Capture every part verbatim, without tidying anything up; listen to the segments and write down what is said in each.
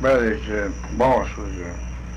brother's uh, boss was a,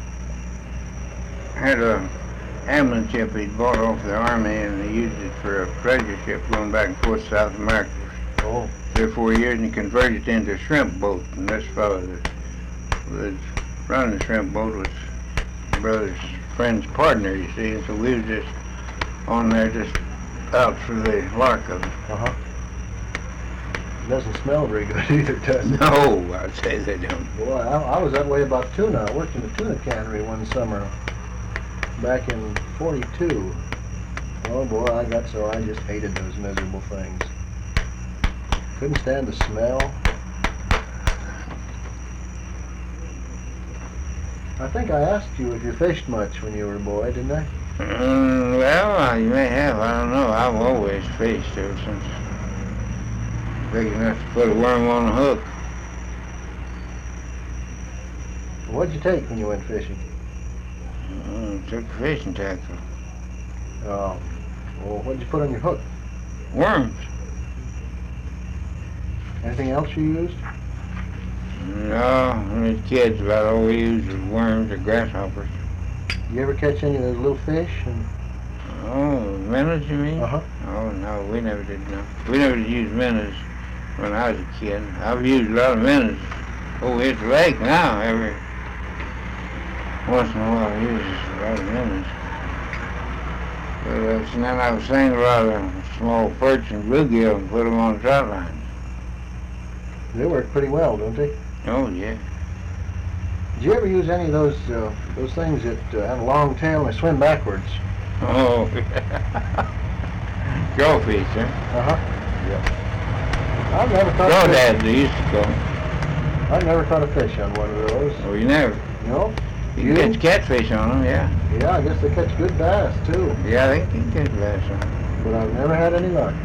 had a ambulance ship he'd bought off the army, and he used it for a treasure ship going back and forth to South America for Oh, three or four years, and he converted it into a shrimp boat. And this fellow that was running the shrimp boat was brother's friend's partner, you see, and so we was just on there just out for the lark of it. uh-huh. It doesn't smell very good either, does it? No, I'd say they don't. Boy, I, I was that way about tuna. I worked in a tuna cannery one summer back in forty-two. Oh boy, I got so I just hated those miserable things. Couldn't stand the smell. I think I asked you if you fished much when you were a boy, didn't I? Mm, well, uh, you may have. I don't know. I've always fished ever since big enough to put a worm on a hook. What'd you take when you went fishing? Uh, took a fishing tackle. Oh, well, what'd you put on your hook? Worms. Anything else you used? No, when we was kids, about all we used was worms or grasshoppers. You ever catch any of those little fish? And, Oh, minnows, you mean? uh-huh. Oh, no, we never did no. We never did use minnows when I was a kid. I've used a lot of minnows over at the lake now. Every once in a while I use a lot of minnows. But uh, and then I was seeing a lot of small perch and bluegill and put them on trout lines. They work pretty well, don't they? Oh, yeah. Did you ever use any of those uh, those things that uh, have a long tail and they swim backwards? Oh, goldfish, huh? Uh-huh. Yeah. I've never caught a fish. Crawdads, they used to call them. I've never caught a fish on one of those. Oh, you never? No? You can catch catfish on them, yeah. Yeah, I guess they catch good bass, too. Yeah, they can catch bass on them. But I've never had any luck.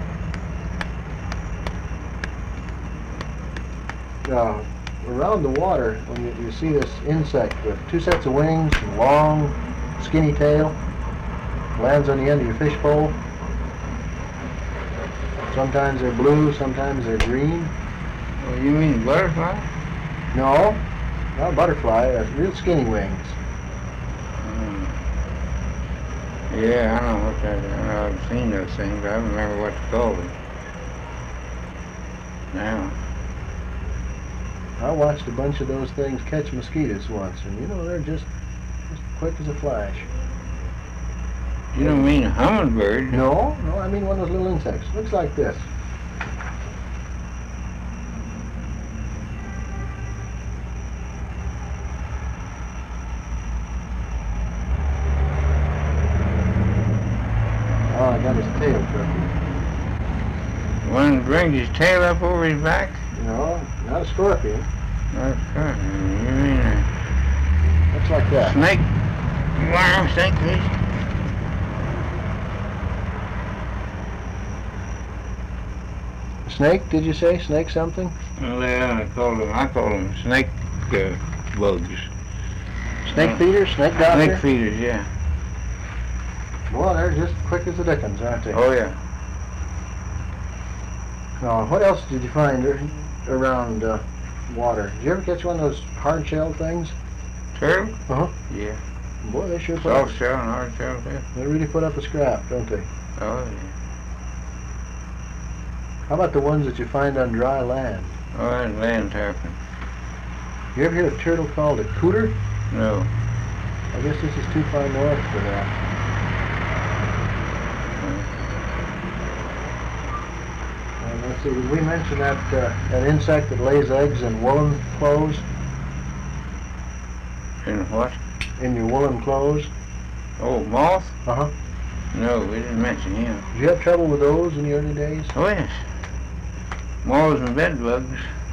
Uh, around the water, when you, you see this insect with two sets of wings and long, skinny tail, lands on the end of your fish pole. Sometimes they're blue, sometimes they're green. Oh, you mean butterfly? No, not a butterfly, uh, real skinny wings. Mm. Yeah, I know what that is. I know I've seen those things, but I don't remember what to call them. Now. I watched a bunch of those things catch mosquitoes once, and you know, they're just, just quick as a flash. You don't mean a hummingbird? No, no, I mean one of those little insects. Looks like this. Oh, I got his tail crooked. One brings his tail up over his back? No, not a scorpion. That's good. You mean a Looks like that. snake? Worm, snake fish? Snake, did you say? Snake something? Well, yeah, I call them, I call them snake uh, bugs. Snake Uh, feeders? Snake doctor? Snake feeders, yeah. Boy, they're just quick as the dickens, aren't they? Oh, yeah. Uh, what else did you find ar- around uh, water? Did you ever catch one of those hard-shelled things? Turtle? Uh-huh. Yeah. Boy, they sure put up, Soft shell and hard shell, too. they really put up a scrap, don't they? Oh, yeah. How about the ones that you find on dry land? Oh, that's land tarpon. You ever hear a turtle called a cooter? No. I guess this is too far north for that. And let's see, did we mention that, uh, that insect that lays eggs in woolen clothes? And what? In your woolen clothes? Oh, moth? Uh-huh. No, we didn't mention him. Did you have trouble with those in the early days? Oh, yes. Moths and bed bugs.